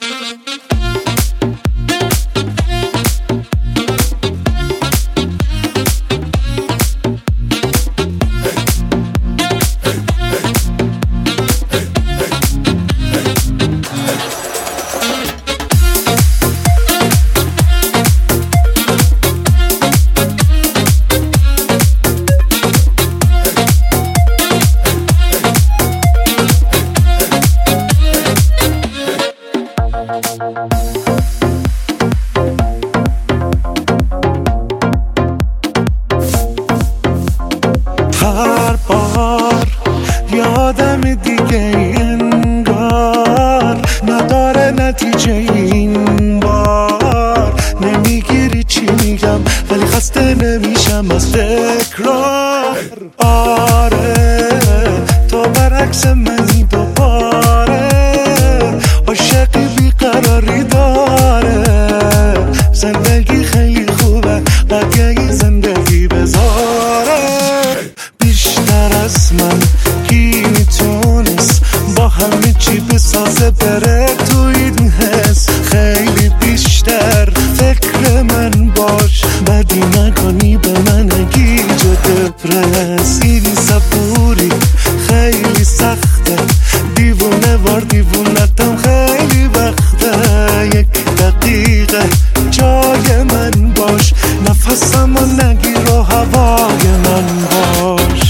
هر بار یادم دیگه انگار نداره نتیجه این بار. نمیگیری چی میگم ولی خسته نمیشم از تکرار. آره تو برعکس منی دوباره، عاشقی بیقراری داره. زندگی خیلی خوبه قدیه زندگی بذاره. بیشتر از من کی میتونست با همه چی بسازه بره تو این حس. خیلی بیشتر فکر من باش، بدی نکنی به من گیج و دپرس. این صبوری خیلی سخته، دیوونه وار دیوونتم خیلی وقته. یک دقیقه جای من باش، نفسم و نگیر و هوای من باش.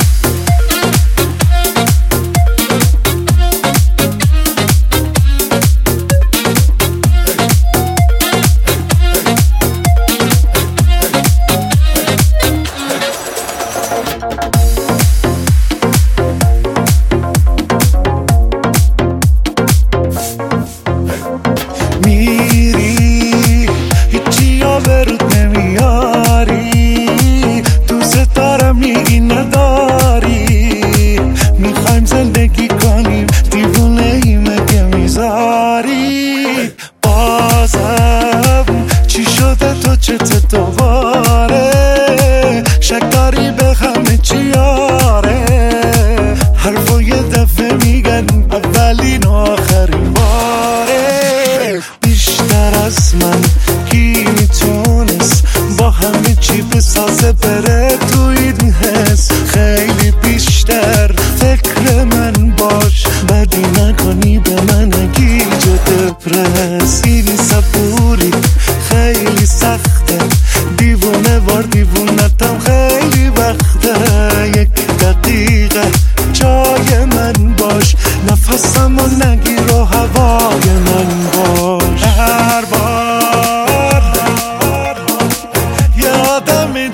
میری هیچی آبروت نمیاری، دوست دارم میگی نداری. میخوایم زندگی کنیم دیوونه ای مگه میذاری؟ بازم چی شده تو چت دوباره؟ شک داری به همه چی؟ آره حرفو یه دفعه میگن اولین و آخرین باره. بیشتر از من کی میتونست با همه چی بسازه بره تو این حس. خیلی بیشتر فکر من باش، بدی نکنی به من گیج و دپرس. این صبوری خیلی سخته، دیوونه وار دیوونتم خیلی وقته. یک دقیقه جای من باش، نفسم و نگیر و هوای من باش. هر بار یادم